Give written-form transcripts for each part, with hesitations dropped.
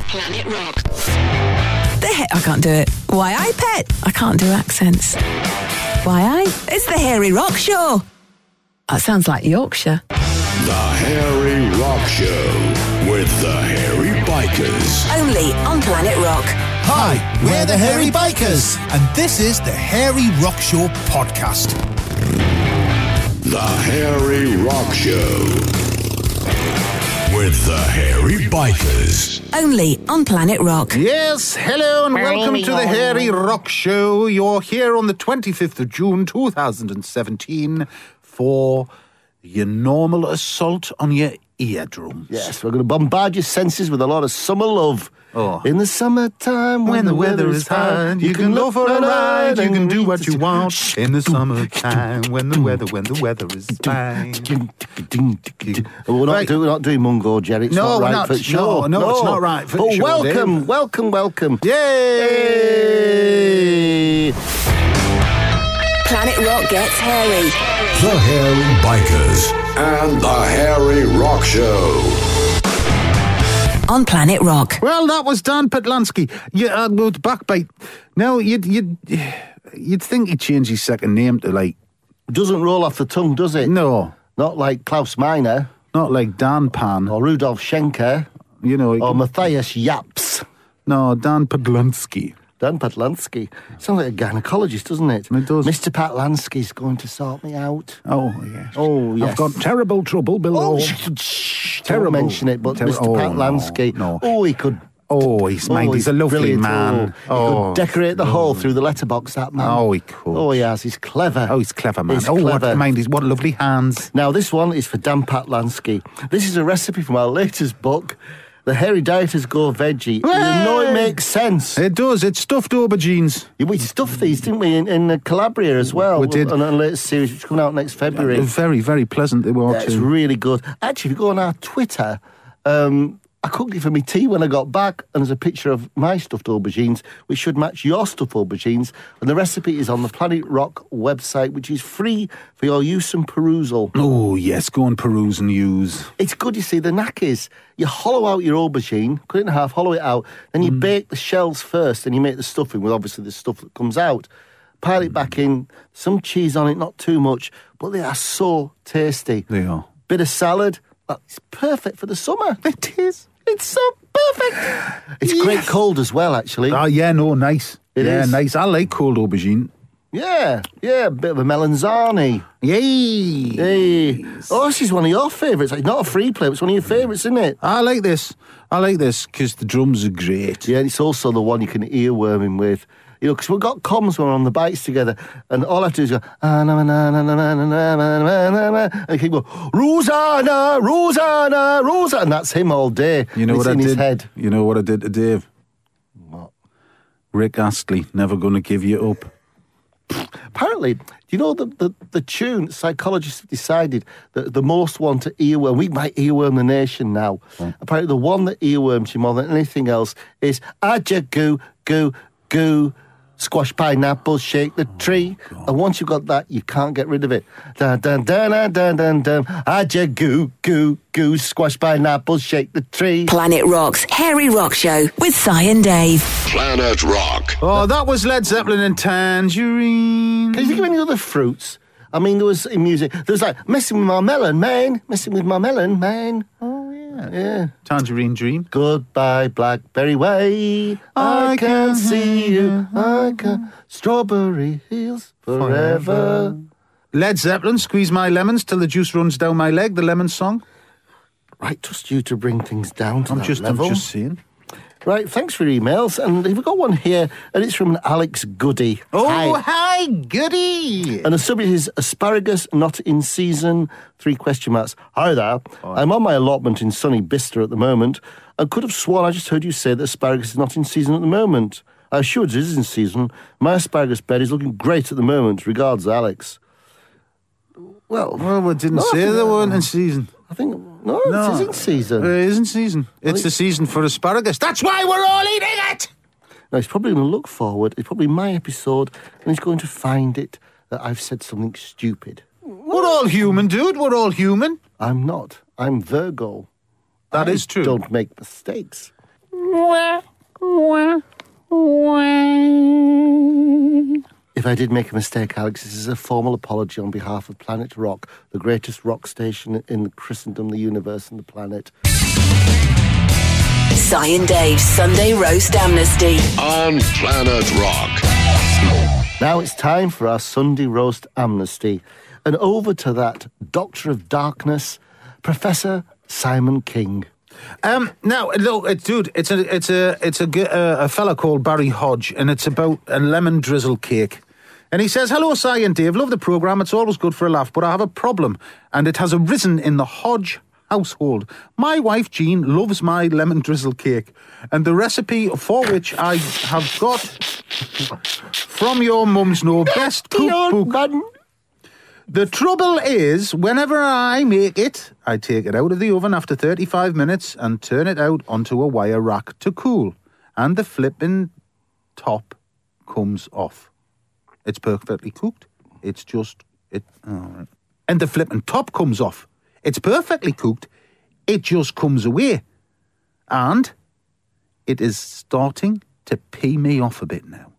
Planet Rock. I can't do it. Why I Pet? I can't do accents. Why I? It's the Hairy Rock Show. That sounds like Yorkshire. The Hairy Rock Show with the Hairy Bikers. Only on Planet Rock. Hi, we're the Hairy Bikers, and this is the Hairy Rock Show podcast. The Hairy Rock Show with the Hairy Bikers. Only on Planet Rock. Yes, hello and welcome to the Hairy Rock Show. You're here on the 25th of June 2017 for your normal assault on your eardrums. Yes, we're going to bombard your senses with a lot of summer love. Oh. In the summertime, when the weather is hot, you can go for a ride, you can do what you want. In the summertime, when the weather is fine. We're not doing Mungo, Jerry. It's not right for the show. No, it's not right for the show. Welcome. Yay! Planet Rock gets hairy. The Hairy Bikers and the Hairy Rock Show. On Planet Rock. Well, that was Dan Patlansky. Yeah, with Backbite. Now, you'd think he'd change his second name to, like... Doesn't roll off the tongue, does it? No. Not like Klaus Meiner. Not like Dan Pan. Or Rudolf Schenker. You know... Or Matthias Yaps. No, Dan Patlansky. Dan Patlansky. Sounds like a gynecologist, doesn't it? It does. Mr. Patlansky's going to sort me out. Oh, yes. Oh, yes. I've got terrible trouble below. Terrible. Don't mention it, but Mr. Patlansky. No. Oh, he could... Oh, he's a lovely brilliant. man. He could decorate the hole through the letterbox, that man. Oh, he could. Oh, he has. He's clever. Oh, he's clever, man. He's clever. What lovely hands. Now, this one is for Dan Patlansky. This is a recipe from our latest book, The Hairy Dieters Go Veggie. You know it makes sense. It does. It's stuffed aubergines. We stuffed these, didn't we, in Calabria as well? We did. On a latest series, which is coming out next February. Very, very pleasant they were, Yeah, it's really good. Actually, if you go on our Twitter, I cooked it for me tea when I got back, and there's a picture of my stuffed aubergines, which should match your stuffed aubergines, and the recipe is on the Planet Rock website, which is free for your use and perusal. Oh, yes, go and peruse and use. It's good, you see, the knack is, you hollow out your aubergine, cut it in half, hollow it out, then you bake the shells first, and you make the stuffing with obviously the stuff that comes out. Pile it back in, some cheese on it, not too much, but they are so tasty. They are. Bit of salad, that's perfect for the summer. It is. It's so perfect. It's great cold as well, actually. Oh, yeah, no, nice. It is. Nice. I like cold aubergine. Yeah, a bit of a melanzane. Yay! Hey. Oh, this is one of your favourites. It's not a free play, it's one of your favourites, isn't it? I like this because the drums are great. Yeah, it's also the one you can earworm him with. You know, because we've got comms when we're on the bikes together, and all I have to do is go, and I keep going, Rosanna, and that's him all day. You know it's what in I his did? head. You know what I did to Dave? What? Rick Astley, Never Gonna Give You Up. Apparently, do you know the tune, psychologists have decided that the most one to earworm, we might earworm the nation now. Apparently the one that earworms you more than anything else is Aja Goo, Goo, Goo, squash pineapple, shake the tree. And once you've got that, you can't get rid of it. Dun, dun, dun, dun, dun, dun, dun. Aja Goo, Goo, Goo, squash pineapple, shake the tree. Planet Rock's Hairy Rock Show with Cy and Dave. Planet Rock. Oh, that was Led Zeppelin and Tangerine. Can you think of any other fruits? I mean, there was in music, there was like, messing with my melon, man. Messing with my melon, man. Oh, yeah. Yeah. Tangerine Dream. Goodbye, Blackberry Way. I can see you. I can. Strawberry Hills forever. Led Zeppelin, Squeeze My Lemons Till the Juice Runs Down My Leg, the Lemon song. Right, trust you to bring things down to that level. I'm just saying. Right, thanks for your emails. And we've got one here, and it's from Alex Goody. Oh, hi, Goody. And the subject is asparagus not in season, 3 question marks. Hi there. I'm on my allotment in sunny Bicester at the moment, and could have sworn I just heard you say that asparagus is not in season at the moment. I assure it is in season. My asparagus bed is looking great at the moment. Regards, Alex. Well, we didn't say they weren't in season. I think, no, it is in season. It is in season. It's the season for asparagus. That's why we're all eating it! Now, he's probably going to look forward. It's probably my episode, and he's going to find it that I've said something stupid. We're all human, dude. We're all human. I'm not. I'm Virgo. That is true. Don't make mistakes. If I did make a mistake, Alex, this is a formal apology on behalf of Planet Rock, the greatest rock station in Christendom, the universe and the planet. Si and Dave's Sunday Roast Amnesty. On Planet Rock. Now it's time for our Sunday Roast Amnesty. And over to that Doctor of Darkness, Professor Simon King. Now, look, dude, it's a fella called Barry Hodge, and it's about a lemon drizzle cake. And he says, "Hello, Si and Dave, love the programme, it's always good for a laugh, but I have a problem, and it has arisen in the Hodge household. My wife, Jean, loves my lemon drizzle cake, and the recipe for which I have got from your mum's best cookbook. The trouble is, whenever I make it, I take it out of the oven after 35 minutes and turn it out onto a wire rack to cool, and the flipping top comes off. It's perfectly cooked. It's just... And the flipping top comes off. It's perfectly cooked. It just comes away. And it is starting to pee me off a bit now.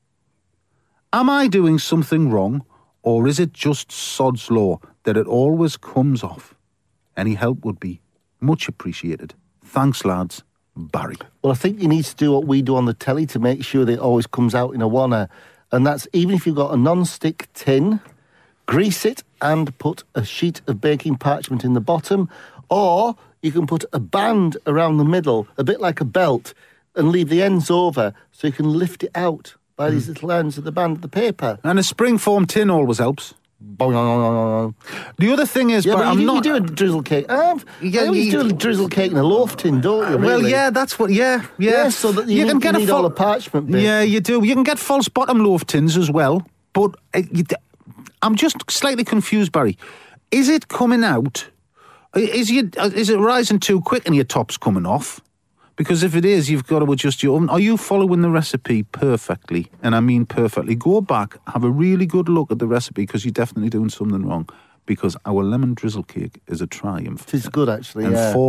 Am I doing something wrong, or is it just sod's law that it always comes off? Any help would be much appreciated. Thanks, lads. Barry." Well, I think you need to do what we do on the telly to make sure that it always comes out in a wanna. And that's even if you've got a non-stick tin, grease it and put a sheet of baking parchment in the bottom, or you can put a band around the middle, a bit like a belt, and leave the ends over so you can lift it out by these little ends of the band of the paper. And a spring-form tin always helps. The other thing is, Yeah, but but I'm you not... do a drizzle cake. You do a drizzle cake in a loaf tin, don't you? Well, really? yeah, that's what... Yeah. So that you need all the parchment bit. Yeah, you do. You can get false bottom loaf tins as well, but I'm just slightly confused, Barry. Is it coming out? Is it rising too quick and your top's coming off? Because if it is, you've got to adjust your oven. Are you following the recipe perfectly? And I mean perfectly. Go back, have a really good look at the recipe, because you're definitely doing something wrong. Because our lemon drizzle cake is a triumph. It is good, actually, and yeah.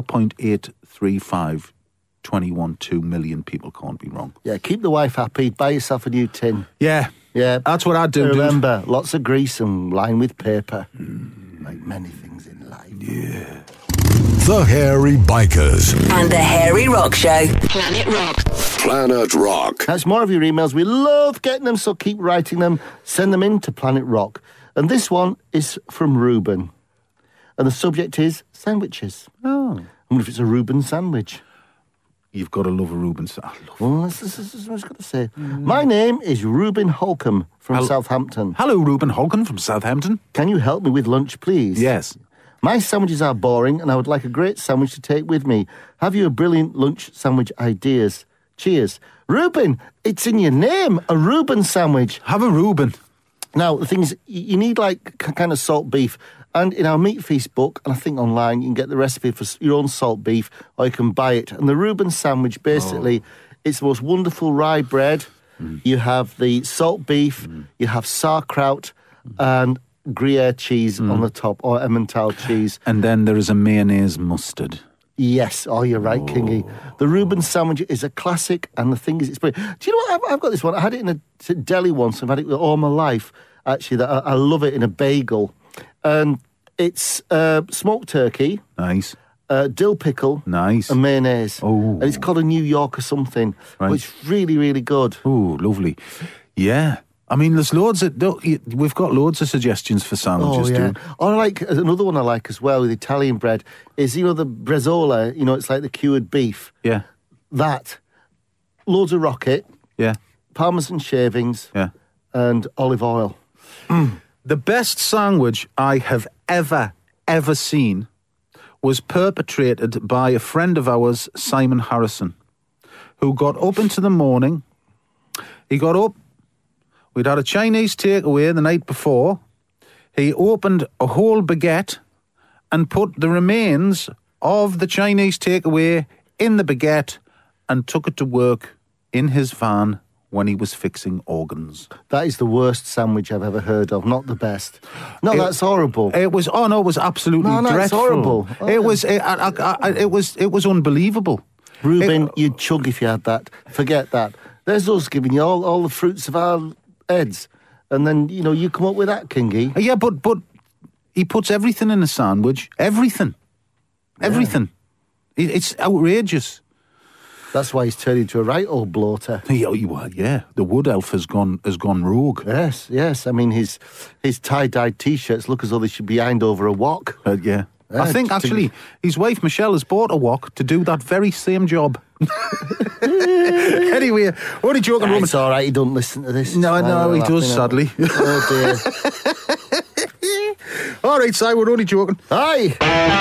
4.835 million people can't be wrong. Yeah, keep the wife happy. Buy yourself a new tin. Yeah. Yeah. That's what I do, Remember, lots of grease and lined with paper. Like many things in life. Yeah. The Hairy Bikers. And the Hairy Rock Show. Planet Rock. Planet Rock. That's more of your emails. We love getting them, so keep writing them. Send them in to Planet Rock. And this one is from Ruben. And the subject is sandwiches. Oh. I wonder if it's a Reuben sandwich. You've got to love a Reuben sandwich. Well, that's what I was going to say. My name is Reuben Holcomb from Southampton. Hello, Reuben Holcomb from Southampton. Can you help me with lunch, please? Yes. My sandwiches are boring, and I would like a great sandwich to take with me. Have you a brilliant lunch sandwich ideas? Cheers. Reuben, it's in your name, a Reuben sandwich. Have a Reuben. Now, the thing is, you need like kind of salt beef. And in our Meat Feast book, and I think online, you can get the recipe for your own salt beef, or you can buy it. And the Reuben sandwich, basically, it's the most wonderful rye bread. You have the salt beef, you have sauerkraut, and Gruyere cheese on the top, or Emmental cheese. And then there is a mayonnaise mustard. Yes, you're right, Kingy. The Reuben sandwich is a classic, and the thing is, it's brilliant. Do you know what? I've got this one. I had it in a deli once. I've had it all my life, actually. That I love it in a bagel. And it's smoked turkey. Nice. Dill pickle. Nice. And mayonnaise. Oh. And it's called a New York or something. Right. But it's really, really good. Oh, lovely. Yeah. I mean, there's loads of... We've got loads of suggestions for sandwiches, dude. Or I like, another one I like as well with Italian bread is, the bresaola, it's like the cured beef. Yeah. That. Loads of rocket. Yeah. Parmesan shavings. Yeah. And olive oil. The best sandwich I have ever seen was perpetrated by a friend of ours, Simon Harrison, who got up into the morning. He got up. We'd had a Chinese takeaway the night before. He opened a whole baguette and put the remains of the Chinese takeaway in the baguette and took it to work in his van when he was fixing organs. That is the worst sandwich I've ever heard of, not the best. No, that's horrible. It was absolutely dreadful. It's horrible. It was unbelievable. Reuben, you'd chug if you had that. Forget that. There's us giving you all the fruits of our heads. And then, you come up with that, Kingy. Yeah, but he puts everything in a sandwich. Everything. Yeah. Everything. It's outrageous. That's why he's turned into a right old bloater. Yeah. The wood elf has gone rogue. Yes. I mean, his tie-dyed T-shirts look as though they should be ironed over a wok. Yeah. I think, actually, his wife, Michelle, has bought a wok to do that very same job. Anyway, only joking, Roman. It's all right, he don't listen to this. No, he does, sadly. Oh, dear. All right, Si, we're only joking. Hi.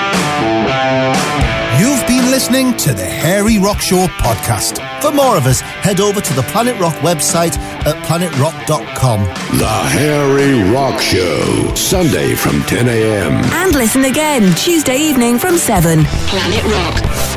You've been listening to the Hairy Rock Show podcast. For more of us, head over to the Planet Rock website at planetrock.com. The Harry Rock Show, Sunday from 10 a.m. And listen again Tuesday evening from 7. Planet Rock.